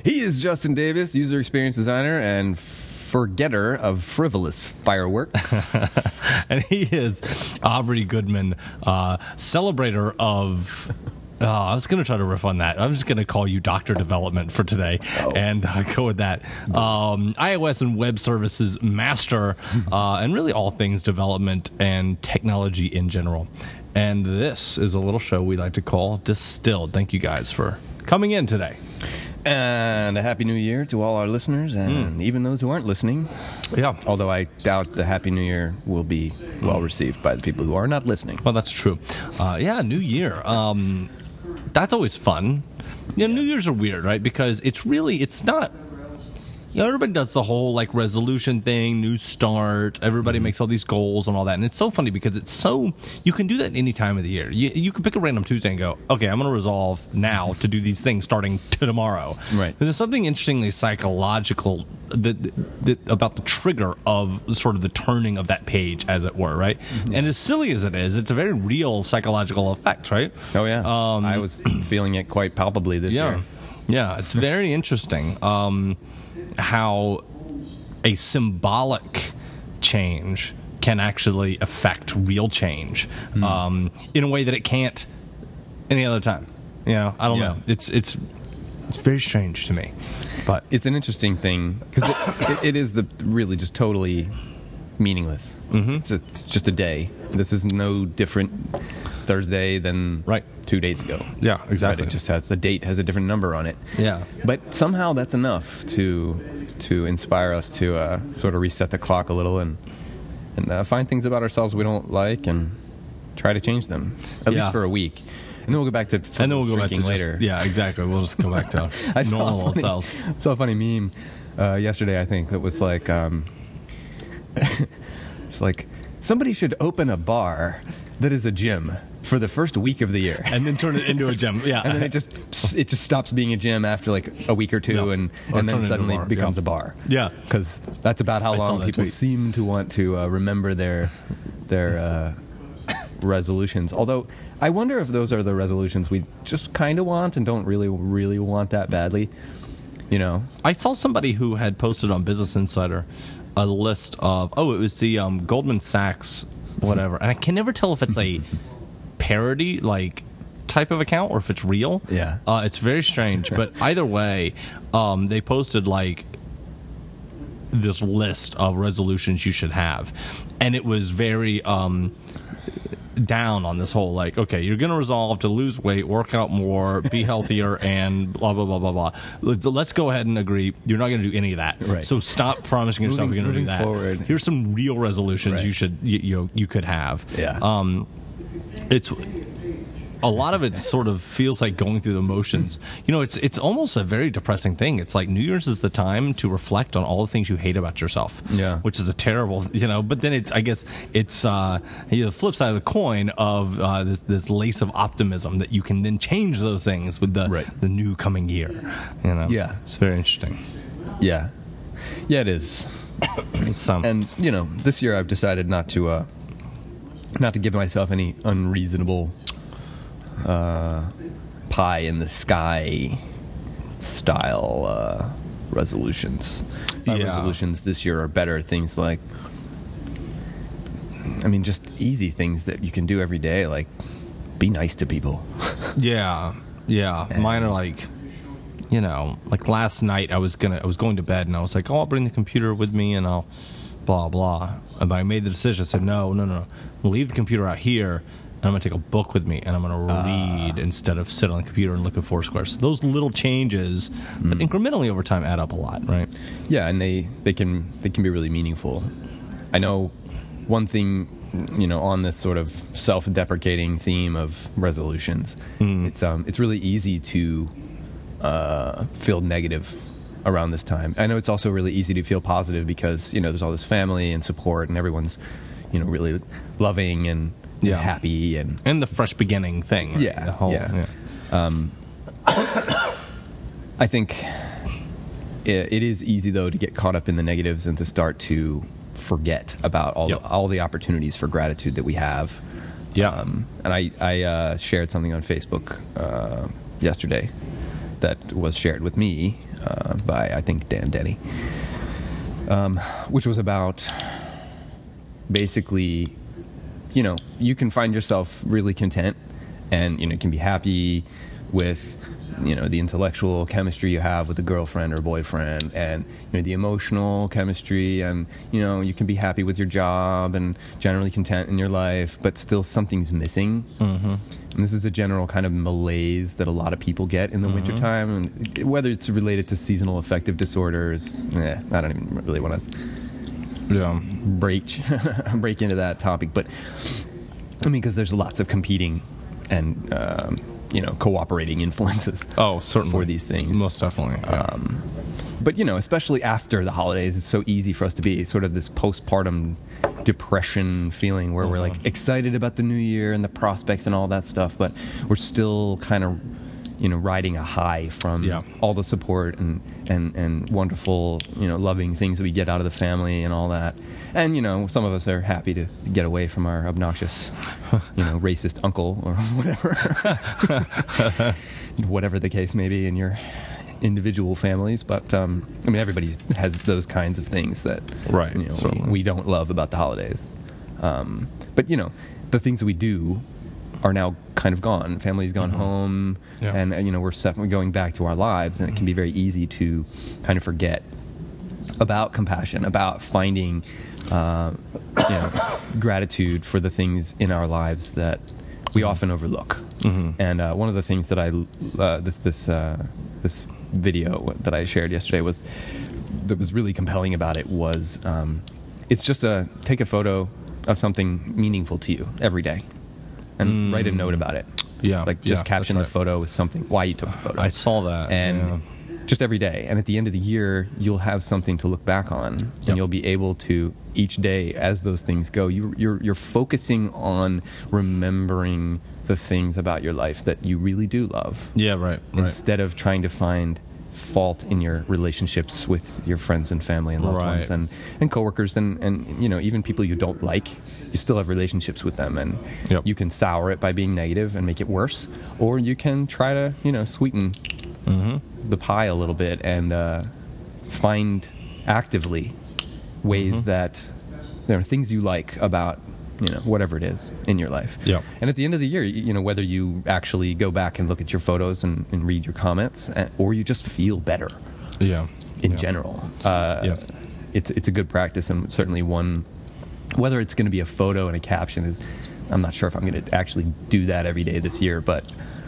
He is Justin Davis, user experience designer and forgetter of frivolous fireworks. And he is Aubrey Goodman, celebrator of... I was going to try to riff on that. I'm just going to call you Dr. Development for today and go with that. iOS and web services master and really all things development and technology in general. And this is a little show we like to call Distilled. Thank you guys for coming in today. And a Happy New Year to all our listeners and even those who aren't listening. Yeah. Although I doubt the Happy New Year will be well received by the people who are not listening. Well, that's true. New Year. That's always fun. New Year's are weird, right? Because it's not, everybody does the whole like resolution thing, new start, everybody makes all these goals and all that. And it's so funny because you can do that any time of the year. You can pick a random Tuesday and go, okay, I'm going to resolve now to do these things starting tomorrow. Right. And there's something interestingly psychological that about the trigger of sort of the turning of that page, as it were, right? Mm-hmm. And as silly as it is, it's a very real psychological effect, right? Oh, yeah. I was feeling it quite palpably this year. Yeah, it's very interesting how a symbolic change can actually affect real change in a way that it can't any other time. I don't know. It's very strange to me. But it's an interesting thing because it is really just totally meaningless. Mm-hmm. It's just a day. This is no different Thursday than 2 days ago. Yeah, exactly. Right? It just has the date has a different number on it. Yeah, but somehow that's enough to inspire us to sort of reset the clock a little and find things about ourselves we don't like and try to change them at least for a week. And then we'll go back to drinking later. Yeah, exactly. We'll just go back to normal old selves. I saw a funny meme yesterday, I think, that was like, it's like, somebody should open a bar that is a gym for the first week of the year. And then turn it into a gym. Yeah. And then it just stops being a gym after like a week or two and then suddenly it becomes a bar. Yeah. Because that's about how long people seem to want to remember their resolutions. Although I wonder if those are the resolutions we just kind of want and don't really, really want that badly. I saw somebody who had posted on Business Insider a list of, it was the Goldman Sachs whatever. And I can never tell if it's a parody, like, type of account or if it's real. Yeah. It's very strange. But either way, they posted, like, this list of resolutions you should have. And it was very down on this whole, like, okay, you're going to resolve to lose weight, work out more, be healthier, and blah, blah, blah, blah, blah. Let's go ahead and agree you're not going to do any of that. Right. So stop promising yourself you're going to do that. Forward. Here's some real resolutions you could have. Yeah. It's a lot of it sort of feels like going through the motions. It's almost a very depressing thing. It's like New Year's is the time to reflect on all the things you hate about yourself. Yeah. Which is a terrible, but then it's the flip side of the coin of this lace of optimism that you can then change those things with the new coming year. Yeah. It's very interesting. Yeah. Yeah, it is. And, this year I've decided not to give myself any unreasonable pie in the sky style resolutions. My resolutions this year are better things like, just easy things that you can do every day, like be nice to people. Yeah. Mine are like, like last night I was going to bed and I was like, I'll bring the computer with me and I'll blah blah. And I made the decision. I said, no, leave the computer out here. And I'm going to take a book with me, and I'm going to read instead of sit on the computer and look at Foursquare. So those little changes, but incrementally over time, add up a lot, right? Yeah, and they can be really meaningful. I know one thing, on this sort of self-deprecating theme of resolutions, it's really easy to feel negative around this time. I know it's also really easy to feel positive because there's all this family and support, and everyone's really loving and happy and the fresh beginning thing. Right? I think it is easy though to get caught up in the negatives and to start to forget about all the opportunities for gratitude that we have. And I shared something on Facebook yesterday that was shared with me by, I think, Dan Denny, which was about basically, you can find yourself really content and, you can be happy with, the intellectual chemistry you have with a girlfriend or boyfriend, and, the emotional chemistry, and, you can be happy with your job and generally content in your life, but still something's missing. Mm-hmm. And this is a general kind of malaise that a lot of people get in the wintertime, and whether it's related to seasonal affective disorders, I don't even really want to break into that topic, but I mean, because there's lots of competing and cooperating influences. Oh, certainly, for these things, most definitely. Yeah. But especially after the holidays, it's so easy for us to be sort of this postpartum depression feeling where we're like excited about the new year and the prospects and all that stuff, but we're still kind of riding a high from all the support and wonderful, loving things that we get out of the family and all that. And, some of us are happy to get away from our obnoxious, racist uncle or whatever the case may be in your individual families. But, everybody has those kinds of things that, we don't love about the holidays. But, the things that we do are now kind of gone. Family's gone home, and we're going back to our lives, and it can be very easy to kind of forget about compassion, about finding gratitude for the things in our lives that we often overlook. And one of the things that this video that I shared yesterday that was really compelling about it was it's just take a photo of something meaningful to you every day and write a note about it. Yeah. Like just caption the photo with something, why you took the photo. I saw that. And just every day. And at the end of the year, you'll have something to look back on, and you'll be able to, each day as those things go, you're focusing on remembering the things about your life that you really do love. Yeah, right. Instead of trying to find fault in your relationships with your friends and family and loved ones and coworkers and even people you don't like. You still have relationships with them, and you can sour it by being negative and make it worse, or you can try to sweeten the pie a little bit and find actively ways that there are things you like about whatever it is in your life. And at the end of the year, whether you actually go back and look at your photos and read your comments, or you just feel better in general, it's a good practice, and certainly one, whether it's going to be a photo and a caption I'm not sure if I'm going to actually do that every day this year, but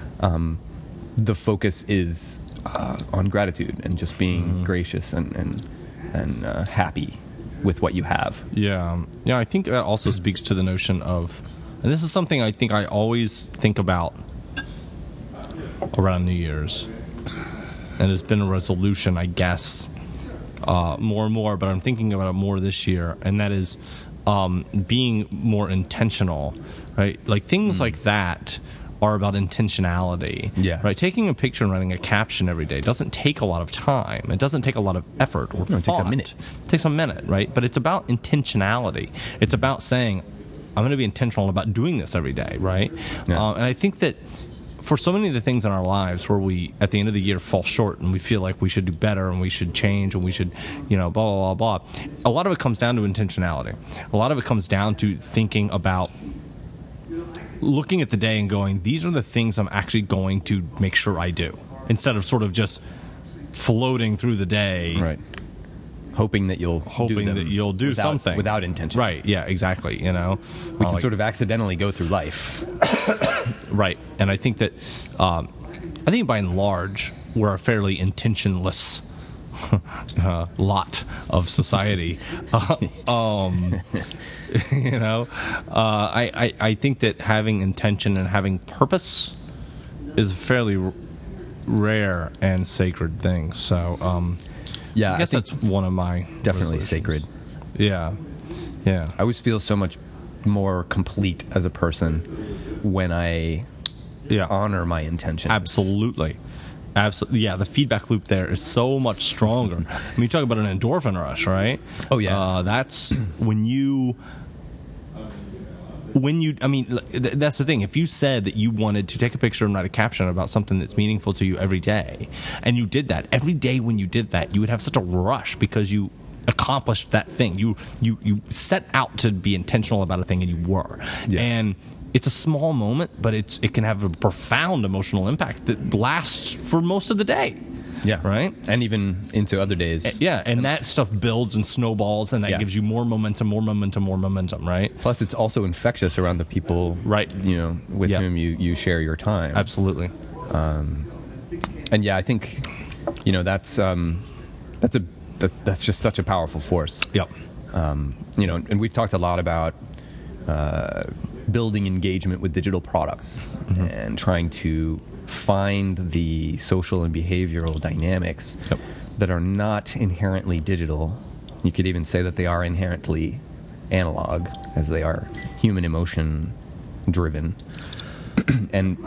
the focus is on gratitude and just being gracious and happy with what you have. I think that also speaks to the notion of, and this is something I think I always think about around New Year's, and it's been a resolution, I guess, more and more, but I'm thinking about it more this year, and that is being more intentional, right? Like things like that are about intentionality. Right? Taking a picture and writing a caption every day doesn't take a lot of time. It doesn't take a lot of effort or thought. It takes a minute. It takes a minute, right? But it's about intentionality. It's about saying, I'm going to be intentional about doing this every day, right? And I think that for so many of the things in our lives where we, at the end of the year, fall short and we feel like we should do better and we should change and we should, blah, blah, blah, blah, a lot of it comes down to intentionality. A lot of it comes down to thinking about looking at the day and going, these are the things I'm actually going to make sure I do, instead of sort of just floating through the day, hoping that you'll do something without intention. Exactly. We can sort of accidentally go through life. And I think that I think by and large we're a fairly intentionless lot of society. I think that having intention and having purpose is a fairly rare and sacred thing. So, I guess that's one of my definitely sacred. Yeah. I always feel so much more complete as a person when I honor my intention. Absolutely. Yeah, the feedback loop there is so much stronger. I mean, you talk about an endorphin rush, right? Oh, yeah. That's when you when you, I mean, that's the thing. If you said that you wanted to take a picture and write a caption about something that's meaningful to you every day, and you did that every day, when you did that, you would have such a rush because you accomplished that thing. You set out to be intentional about a thing, and you were. Yeah. And it's a small moment, but it can have a profound emotional impact that lasts for most of the day. Yeah. Right? And even into other days. Yeah, and that stuff builds and snowballs, and that gives you more momentum, right? Plus, it's also infectious around the people, right? With whom you share your time. Absolutely. And yeah, I think, that's just such a powerful force. Yep. And we've talked a lot about building engagement with digital products and trying to find the social and behavioral dynamics that are not inherently digital. You could even say that they are inherently analog, as they are human emotion driven. And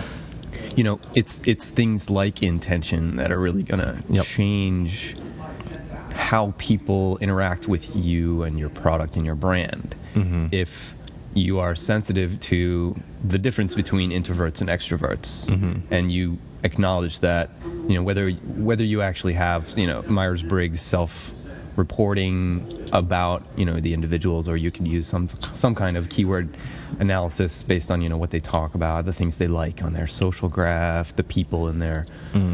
it's things like intention that are really going to change how people interact with you and your product and your brand. If you are sensitive to the difference between introverts and extroverts, and you acknowledge that, whether you actually have, Myers-Briggs self-reporting about, the individuals, or you can use some kind of keyword analysis based on, what they talk about, the things they like on their social graph, the people in their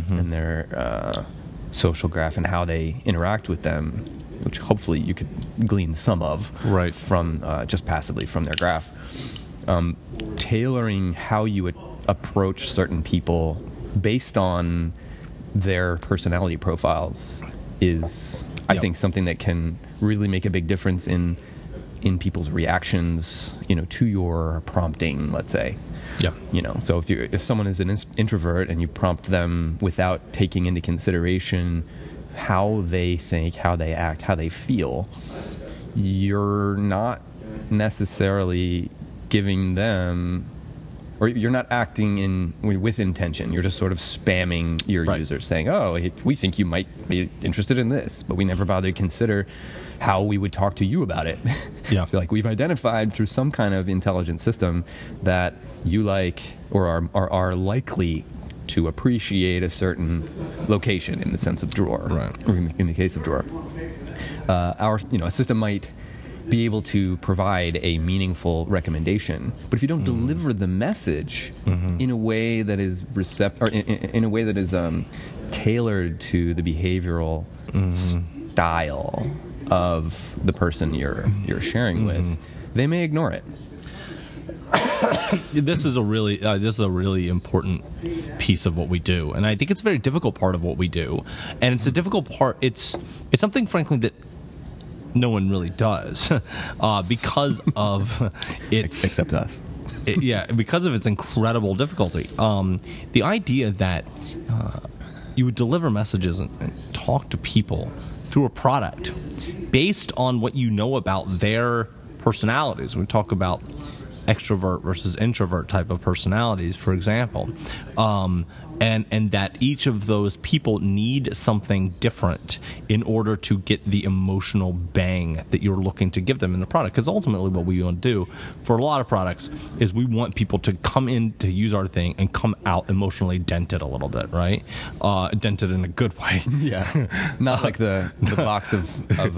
social graph, and how they interact with them, which hopefully you could glean some of from just passively from their graph. Tailoring how you would approach certain people based on their personality profiles is, I think, something that can really make a big difference in people's reactions, to your prompting, let's say. Yeah. So if someone is an introvert and you prompt them without taking into consideration how they think, how they act, how they feel, you're not necessarily giving them, or you're not acting with intention. You're just sort of spamming your users, saying, "Oh, we think you might be interested in this, but we never bother to consider how we would talk to you about it." Yeah. So, we've identified through some kind of intelligent system that you like or are likely to appreciate a certain location in the sense of drawer, or in the case of drawer. A system might be able to provide a meaningful recommendation, but if you don't deliver the message in a way that is in a way that is tailored to the behavioral style of the person you're sharing with, they may ignore it. This is a really important piece of what we do, and I think it's a very difficult part of what we do. And it's a difficult part. It's something, frankly, that no one really does because of its except us. Because of its incredible difficulty. The idea that you would deliver messages and talk to people through a product based on what you know about their personalities. We talk about extrovert versus introvert type of personalities, for example, and that each of those people need something different in order to get the emotional bang that you're looking to give them in the product. Because ultimately what we want to do for a lot of products is we want people to come in to use our thing and come out emotionally dented a little bit, right? Dented in a good way. Yeah. Not like the box of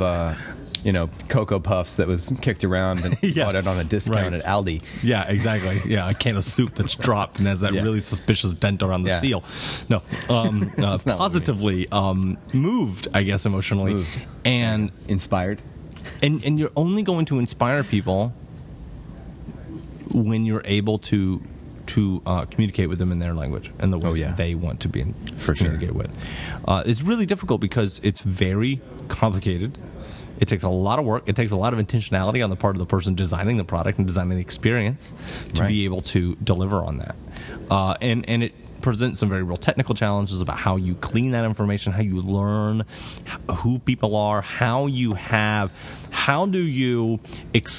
Cocoa Puffs that was kicked around and bought it on a discount at Aldi. Yeah, exactly. Yeah, a can of soup that's dropped and has that really suspicious dent around the seal. No, positively moved, I guess, emotionally. Moved. And inspired. And you're only going to inspire people when you're able to communicate with them in their language and the way they want to be communicated with. It's really difficult because it's very complicated. It takes a lot of work. It takes a lot of intentionality on the part of the person designing the product and designing the experience to be able to deliver on that. And it presents some very real technical challenges about how you clean that information, how you learn who people are, how do you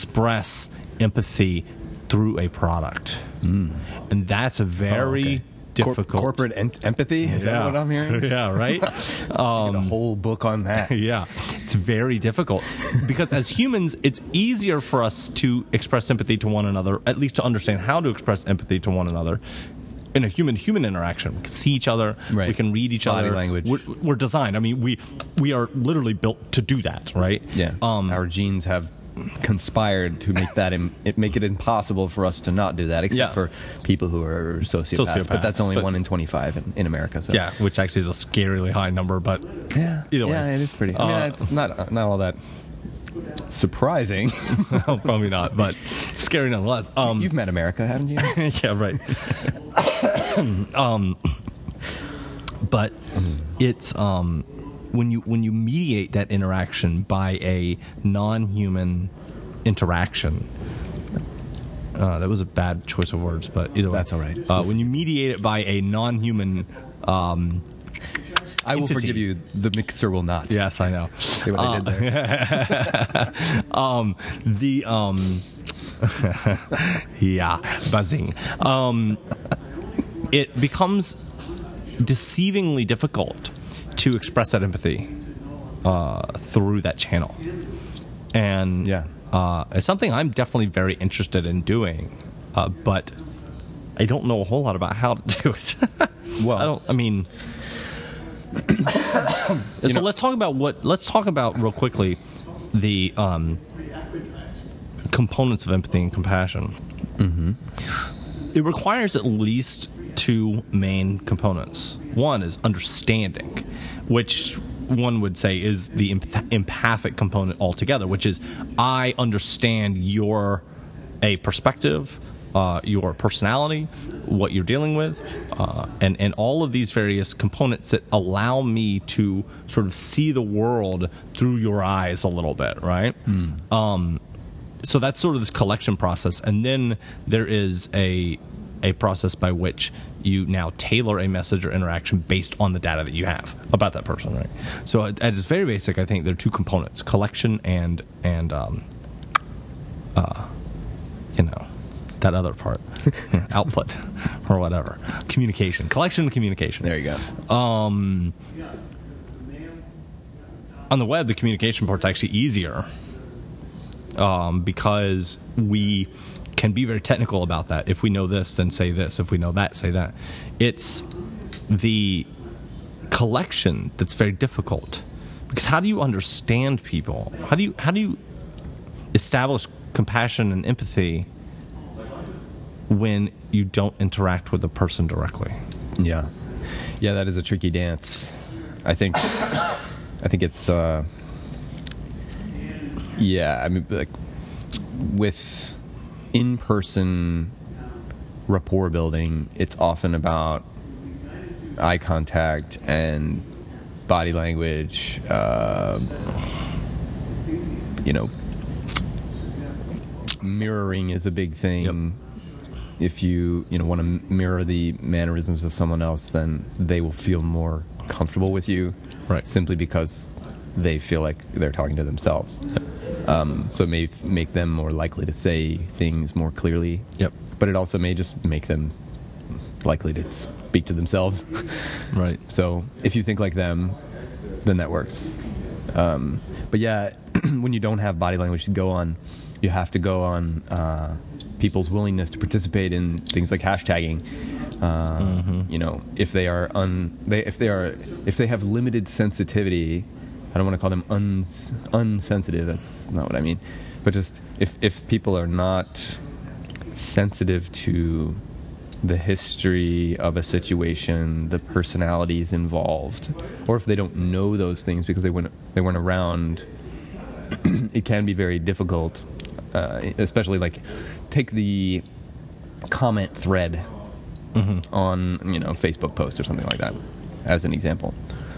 express empathy through a product. And that's a very difficult. Corporate empathy? Is that what I'm hearing? Yeah, right? A whole book on that. Yeah. It's very difficult because as humans, it's easier for us to express sympathy to one another, at least to understand how to express empathy to one another. In a human-human interaction, we can see each other, right. We can read each Body other. language. We're designed. I mean, we are literally built to do that, right? Yeah. Our genes have conspired to make it impossible for us to not do that, except for people who are sociopaths. But that's only 1 in 25 in America. So. Yeah, which actually is a scarily high number. But either way, yeah, it is pretty. I mean, it's not all that surprising. No, probably not, but scary nonetheless. You've met America, haven't you? Yeah, right. But it's when you mediate that interaction by a non-human interaction. That was a bad choice of words, but either way, that's all right. When you mediate it by a non-human. I will entity. forgive you. The mixer will not. Yes, I know. See what I did there? Yeah, buzzing. It becomes deceivingly difficult to express that empathy through that channel, and it's something I'm definitely very interested in doing, but I don't know a whole lot about how to do it. Well, so let's talk about real quickly the components of empathy and compassion. Mm-hmm. It requires at least two main components. One is understanding, which one would say is the empathic component altogether, which is I understand your perspective, your personality, what you're dealing with, and all of these various components that allow me to sort of see the world through your eyes a little bit, right? So that's sort of this collection process, and then there is a process by which you now tailor a message or interaction based on the data that you have about that person, right? So at its very basic, I think there are two components: collection and that other part, output or whatever, communication, collection and communication. There you go. On the web, the communication part's actually easier because we can be very technical about that. If we know this, then say this. If we know that, say that. It's the collection that's very difficult, because how do you understand people? How do you establish compassion and empathy when you don't interact with the person directly? Yeah, that is a tricky dance. I think it's like with in-person rapport building, it's often about eye contact and body language. Mirroring is a big thing. Yep. If you want to mirror the mannerisms of someone else, then they will feel more comfortable with you, right? Simply because they feel like they're talking to themselves. So it may make them more likely to say things more clearly. Yep. But it also may just make them likely to speak to themselves. Right. So if you think like them, then that works. But yeah, when you don't have body language to go on, you have to go on people's willingness to participate in things like hashtagging. If they have limited sensitivity. I don't want to call them unsensitive. That's not what I mean. But just if people are not sensitive to the history of a situation, the personalities involved, or if they don't know those things because they weren't around, it can be very difficult. Especially like take the comment thread on Facebook post or something like that as an example.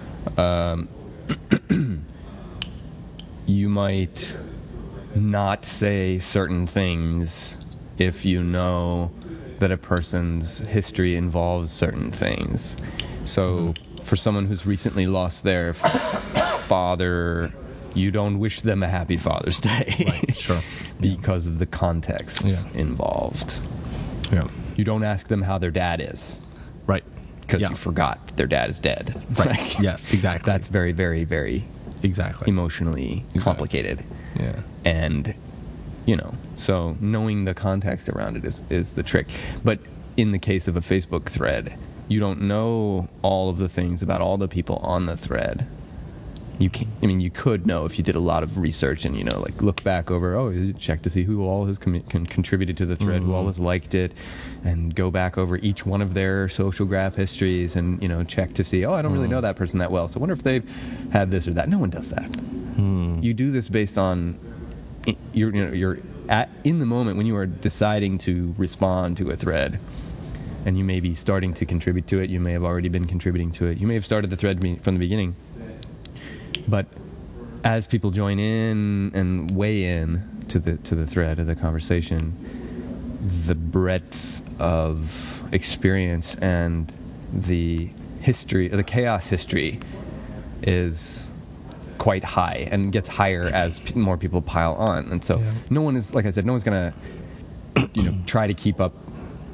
You might not say certain things if you know that a person's history involves certain things. So for someone who's recently lost their father, you don't wish them a happy Father's Day. Right, sure. Because of the context involved. Yeah. You don't ask them how their dad is. Right. Because you forgot that their dad is dead. Right. Like, yes, exactly. That's very, very, very emotionally complicated. Yeah. And, so knowing the context around it is the trick. But in the case of a Facebook thread, you don't know all of the things about all the people on the thread. You could know if you did a lot of research and, look back over, check to see who all has contributed to the thread, who all has liked it, and go back over each one of their social graph histories and, check to see, I don't really know that person that well, so I wonder if they've had this or that. No one does that. You do this based on, you're in the moment when you are deciding to respond to a thread, and you may be starting to contribute to it, you may have already been contributing to it, you may have started the thread from the beginning. But as people join in and weigh in to the thread of the conversation, the breadth of experience and the history, the chaos history, is quite high and gets higher as more people pile on. And so no one is, like I said, no one's going to try to keep up,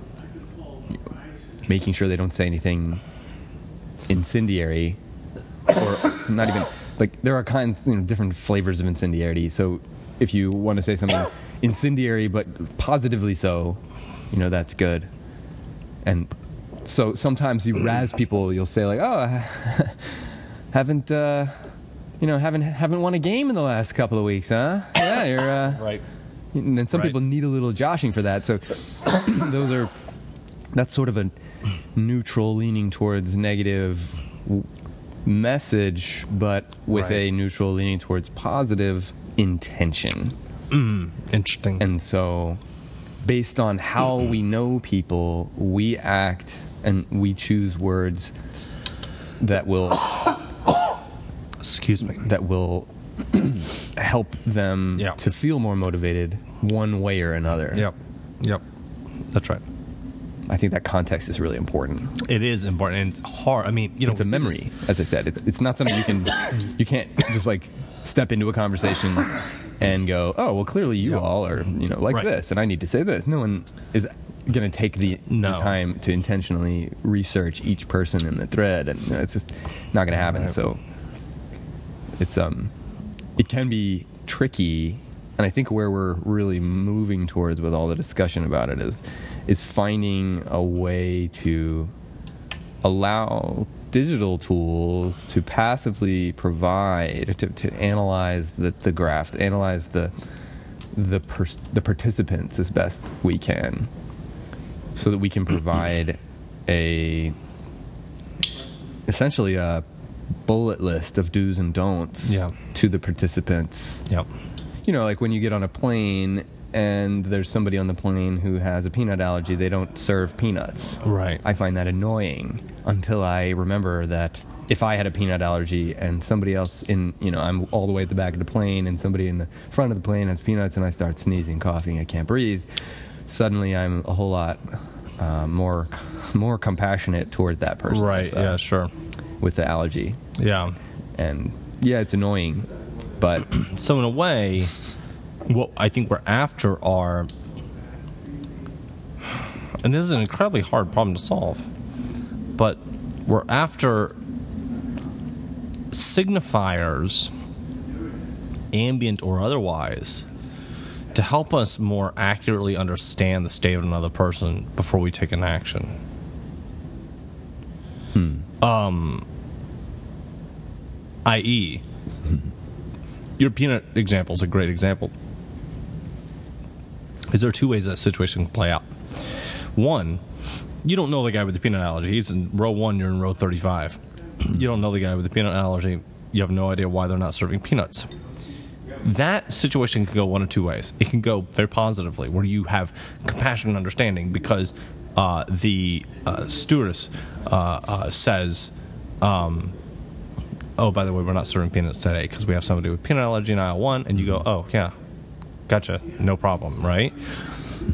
making sure they don't say anything incendiary, or not even... Like, there are kinds, different flavors of incendiarity. So if you want to say something incendiary but positively so, that's good. And so sometimes you razz people, you'll say like, haven't won a game in the last couple of weeks, huh? Yeah, you're... right. And then some people need a little joshing for that. So that's sort of a neutral leaning towards negative message, but with a neutral leaning towards positive intention. Interesting. And so, based on how we know people, we act and we choose words that will that will help them to feel more motivated one way or another. Yep. That's right. I think that context is really important. It is important, and it's hard. I mean, it's a memory, as I said. It's not something you can't just like step into a conversation and go, oh, well, clearly you all are like this, and I need to say this. No one is going to take the time to intentionally research each person in the thread, and it's just not going to happen. Right. So it's it can be tricky. And I think where we're really moving towards with all the discussion about it is finding a way to allow digital tools to passively provide, to analyze the graph, to analyze the participants as best we can, so that we can provide essentially a bullet list of do's and don'ts to the participants. Yep. Like when you get on a plane and there's somebody on the plane who has a peanut allergy, they don't serve peanuts. Right. I find that annoying until I remember that if I had a peanut allergy and somebody else I'm all the way at the back of the plane and somebody in the front of the plane has peanuts and I start sneezing, coughing, I can't breathe, suddenly I'm a whole lot more compassionate toward that person. Right, sure. With the allergy. Yeah. And it's annoying. But so in a way, what I think we're after are, and this is an incredibly hard problem to solve, but we're after signifiers, ambient or otherwise, to help us more accurately understand the state of another person before we take an action. I.e., your peanut example is a great example. Is there are two ways that situation can play out. One, you don't know the guy with the peanut allergy. He's in row 1, you're in row 35. You don't know the guy with the peanut allergy. You have no idea why they're not serving peanuts. That situation can go one of two ways. It can go very positively, where you have compassion and understanding because the stewardess says, oh, by the way, we're not serving peanuts today because we have somebody with peanut allergy in aisle 1, and you go, oh, yeah, gotcha, no problem, right?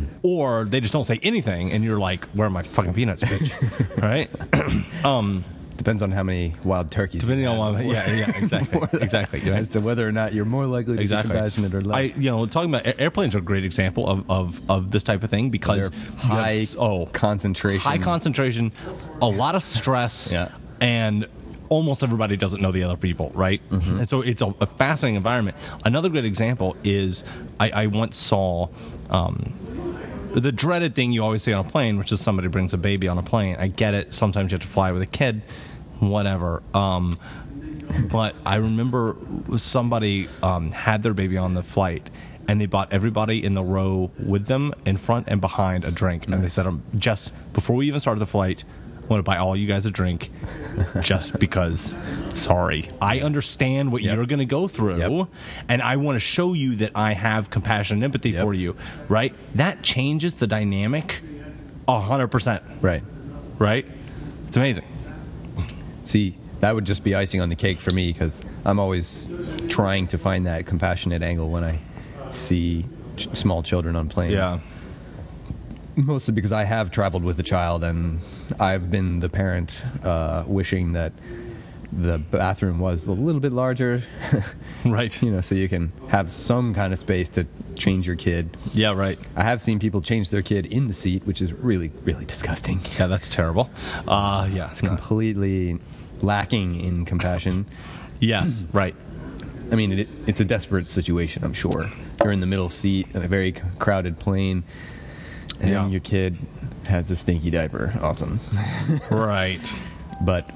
Or they just don't say anything, and you're like, where are my fucking peanuts, bitch? Right? Depends on how many wild turkeys. Depending on exactly. As to whether or not you're more likely to be compassionate or less. Talking about airplanes are a great example of this type of thing because high concentration, a lot of stress, and almost everybody doesn't know the other people, right? Mm-hmm. And so it's a fascinating environment. Another good example is I once saw the dreaded thing you always see on a plane, which is somebody brings a baby on a plane. I get it. Sometimes you have to fly with a kid, whatever. But I remember somebody had their baby on the flight, and they bought everybody in the row with them in front and behind a drink. Nice. And they said, just before we even started the flight, I want to buy all you guys a drink just because, sorry. I understand what you're going to go through, and I want to show you that I have compassion and empathy for you, right? That changes the dynamic 100%. Right? It's amazing. See, that would just be icing on the cake for me because I'm always trying to find that compassionate angle when I see small children on planes. Yeah. Mostly because I have traveled with a child and I've been the parent wishing that the bathroom was a little bit larger. Right. So you can have some kind of space to change your kid. Yeah, right. I have seen people change their kid in the seat, which is really, really disgusting. Yeah, that's terrible. It's completely lacking in compassion. Yes, right. I mean, it's a desperate situation, I'm sure. You're in the middle seat in a very crowded plane. And your kid has a stinky diaper. Awesome. Right. But,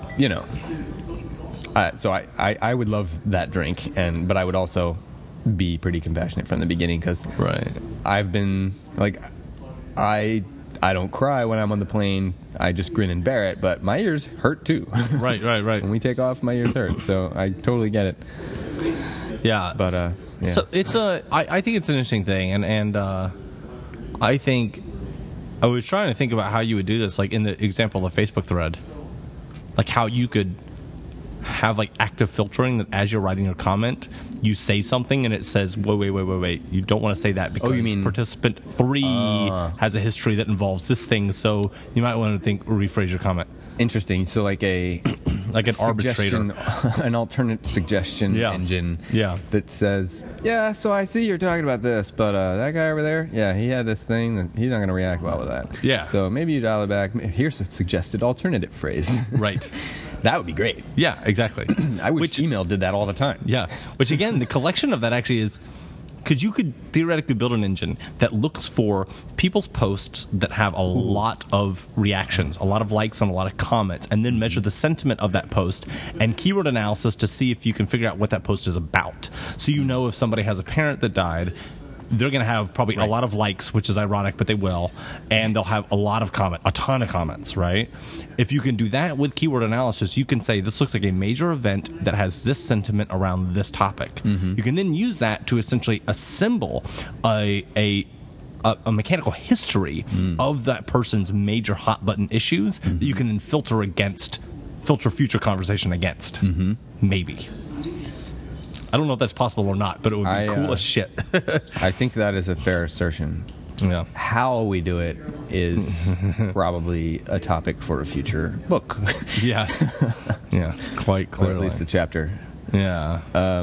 so I would love that drink, but I would also be pretty compassionate from the beginning because I've been, I don't cry when I'm on the plane. I just grin and bear it, but my ears hurt too. Right. When we take off, my ears hurt. So I totally get it. Yeah. But, So it's I think it's an interesting thing, and I think I was trying to think about how you would do this, like in the example of the Facebook thread, like how you could have active filtering that as you're writing your comment, you say something and it says, wait, you don't want to say that because participant 3 has a history that involves this thing, so you might want to rephrase your comment. Interesting. So like an arbitrator, an alternate suggestion engine that says, so I see you're talking about this, but that guy over there, he had this thing that he's not going to react well with that. Yeah. So maybe you dial it back. Here's a suggested alternative phrase. Right. That would be great. Yeah, exactly. I wish email did that all the time. Yeah. Which again, the collection of that actually is, because you could theoretically build an engine that looks for people's posts that have a lot of reactions, a lot of likes and a lot of comments, and then measure the sentiment of that post and keyword analysis to see if you can figure out what that post is about. So if somebody has a parent that died, they're going to have probably a lot of likes, which is ironic, but they will, and they'll have a ton of comments, right? If you can do that with keyword analysis, you can say, this looks like a major event that has this sentiment around this topic. Mm-hmm. You can then use that to essentially assemble a mechanical history of that person's major hot button issues that you can then filter future conversation against. Mm-hmm. Maybe. I don't know if that's possible or not, but it would be cool as shit. I think that is a fair assertion. Yeah. How we do it is probably a topic for a future book. Yeah. Quite clearly. Or at least a chapter. Yeah.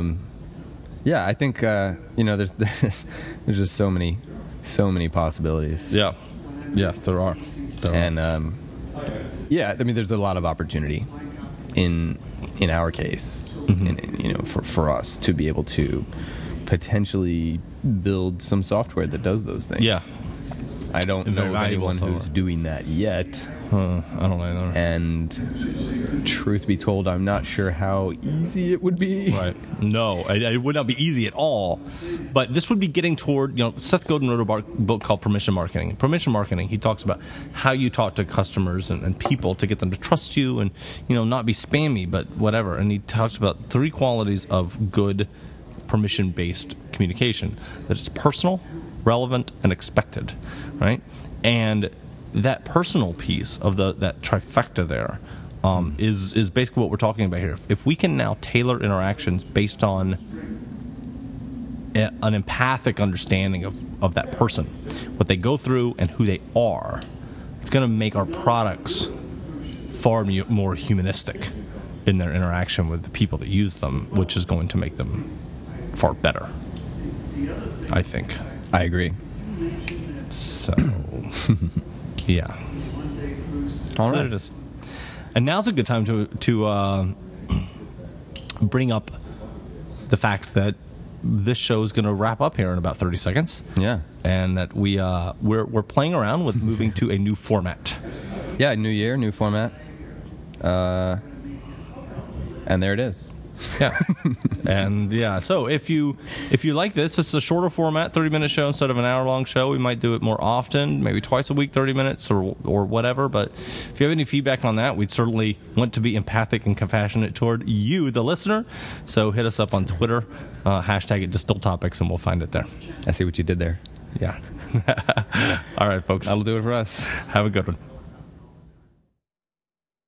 I think there's just so many possibilities. Yeah. Yeah, there are. And I mean, there's a lot of opportunity in our case. Mm-hmm. And, for us to be able to potentially build some software that does those things. Yeah. I don't know of anyone who's doing that yet. I don't know. And truth be told, I'm not sure how easy it would be. Right. No, it would not be easy at all. But this would be getting toward, Seth Godin wrote a book called Permission Marketing. Permission Marketing, he talks about how you talk to customers and people to get them to trust you and, not be spammy, but whatever. And he talks about 3 qualities of good permission-based communication. That it's personal, relevant, and expected, right? And that personal piece of that trifecta there is basically what we're talking about here. If we can now tailor interactions based on an empathic understanding of that person, what they go through and who they are, it's going to make our products far more humanistic in their interaction with the people that use them, which is going to make them far better, I think. I agree. So, yeah. All so right. It is. And now's a good time to bring up the fact that this show is going to wrap up here in about 30 seconds. Yeah. And that we're playing around with moving to a new format. Yeah, new year, new format. And there it is. Yeah. And yeah, so if you like this, it's a shorter format, 30-minute show instead of an hour-long show. We might do it more often, maybe twice a week, 30 minutes or whatever. But if you have any feedback on that, we'd certainly want to be empathic and compassionate toward you, the listener. So hit us up on Twitter, hashtag it Distill Topics, and we'll find it there. I see what you did there. Yeah. All right, folks. That'll do it for us. Have a good one.